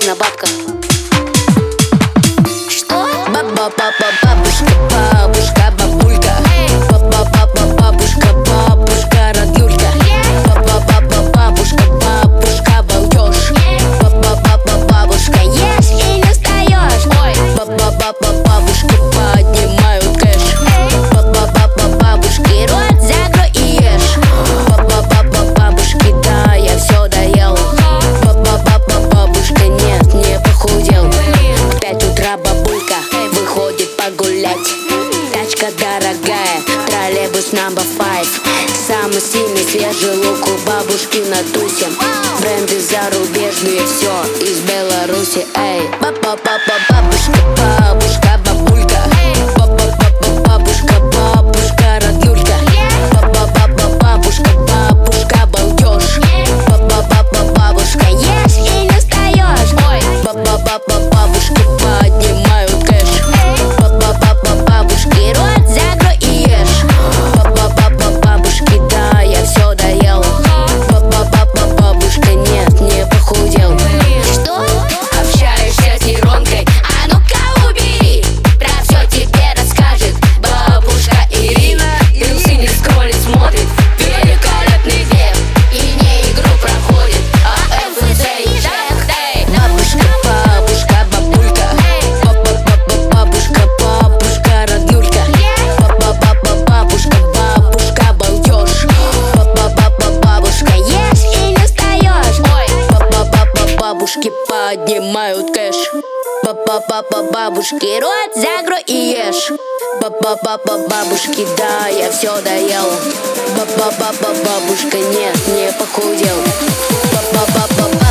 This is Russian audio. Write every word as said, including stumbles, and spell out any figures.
на бабках. Что? Ба-ба-ба-ба, бабушка, бабушка, бабулька. Ба-ба-ба-ба, бабушка, бабушка, роднулька. Ба-ба-ба-ба, бабушка, бабушка, балдеж. Ба-ба-ба-ба, бабушка, ешь и не встаешь. Ба-ба-ба-ба, бабушки поднимают кэш. Ба-ба-ба-ба, бабушки, рот закрой и ешь. Ба-ба-ба-ба, бабушки, да, я все доел. Ба-ба-ба-ба, бабушка, нет, не похудел. В пять утра бабулька выходит погулять. Тачка дорогая, троллейбус number five. Самый сильный свежий лук у бабушки на тусе. Бренды зарубежные, все из Беларуси. Эй, ба-ба-ба-ба, бабушка, бабушка, бабулька. Ба-ба-ба-ба, бабушка, бабушка, роднулька. Ба-ба-ба-ба, бабушка, бабушка, балдеж. Ба-ба-ба-ба, бабушка, ешь и не встаешь. Ба-ба-ба-ба, бабушки поднимают кэш. Ба-ба-ба-ба, бабушки, рот закрой и ешь. Ба-ба-ба-ба, бабушки, да, я все доел. Ба-ба-ба-ба, бабушка, нет, не похудел. Что? Общаешься с нейронкой? А ну-ка убери! Про все тебе расскажет бабушка Ирина. Рилсы не скроллит, смотрит великолепный век. И не игру проходит, а эм эф цэ и Джек. Бабушка, бабушка, бабулька. Ба-ба-ба-ба, бабушка, бабушка, роднулька. Ба-ба-ба-ба, бабушка, бабушка, балдеж. Ба-ба-ба-ба, бабушка, ешь и не встаешь. Ба-ба-ба-ба, бабушки поднимают кэш. Ба-ба-ба-ба, бабушки, рот закрой и ешь. Ба-ба-ба-ба, бабушки, да, я все доел. Ба-ба-ба-ба, бабушка, нет, не похудел. Ба-ба-ба-ба,